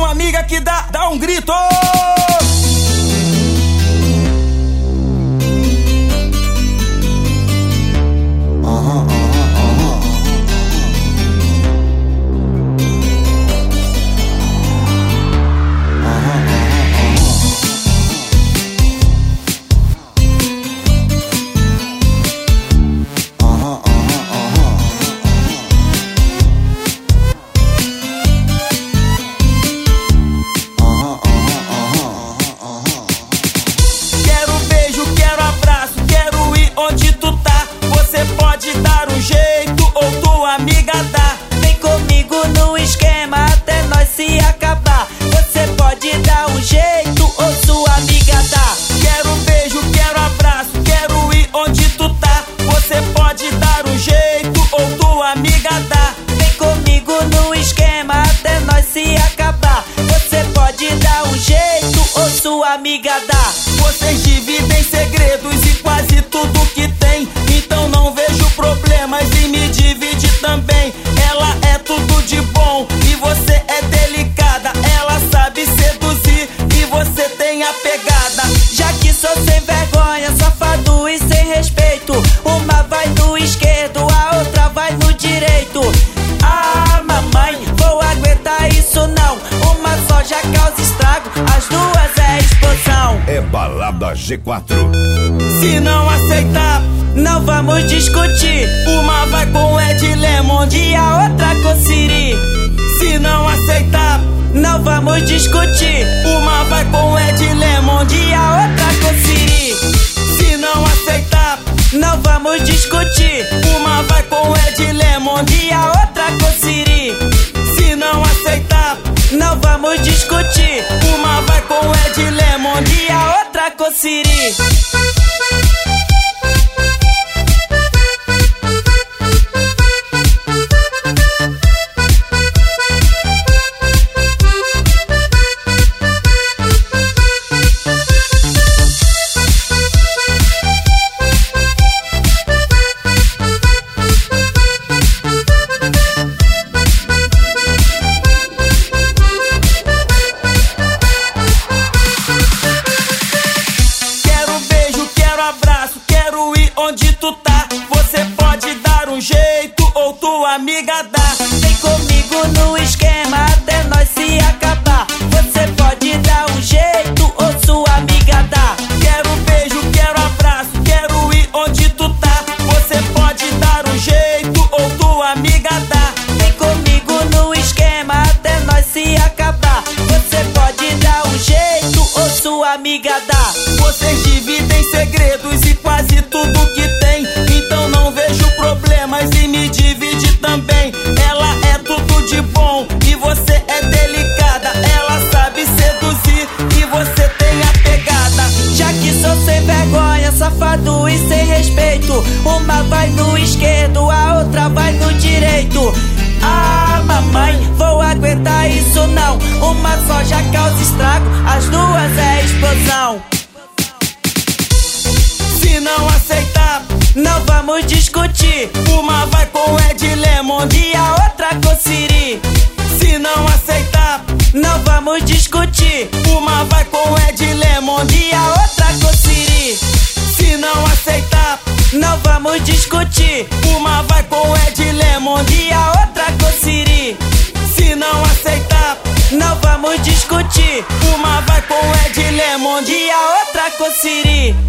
sua amiga que dá um grito. Amiga dá. Vocês dividem segredos e quase tudo que tem, então não vejo problemas em me dividir também. Ela é tudo de bom e você é delicada. Ela sabe seduzir e você tem a pegada. Já que sou sem vergonha, safado e sem respeito, uma vai no esquerdo, a outra vai no direito. Ah, mamãe, vou aguentar isso não. Uma só já causa estrago, as duas é explosão. É balada G4. Se não aceitar, não vamos discutir. Uma vai com Ed Lemond e a outra com Siri. Se não aceitar, não vamos discutir. Uma vai com Ed Lemond e a outra com Siri. Se não aceitar, não vamos discutir. Uma vai com Ed Lemond e a outra com Siri. Se não aceitar, não vamos discutir. Uma vai com Ed Lemond e a outra com Siri. Onde tu tá, você pode dar um jeito ou tua amiga dá. Vem comigo no esquema até nós se acabar. Você pode dar um jeito ou sua amiga dá. Quero beijo, quero abraço, quero ir onde tu tá. Você pode dar um jeito ou tua amiga dá. Vem comigo no esquema até nós se acabar. Você pode dar um jeito ou sua amiga dá. Vocês dividem segredos e quase tudo que tem, então não vejo problemas em me dividir também. Ela é tudo de bom e você é delicada. Ela sabe seduzir e você tem a pegada. Já que sou sem vergonha, safado e sem respeito, uma vai no esquerdo, a outra vai no direito. Ah, mamãe, vou aguentar isso não. Uma só já causa estrago, as duas é explosão. Se não aceitar, não vamos discutir. Uma vai com Ed Lemond e a outra com Siri. Se não aceitar, não vamos discutir. Uma vai com Ed Lemond e a outra com Siri. Se não aceitar, não vamos discutir. Uma vai com Ed Lemond e a outra com Siri. Se não aceitar, não vamos discutir. Uma vai com Ed Lemond e a outra com Siri.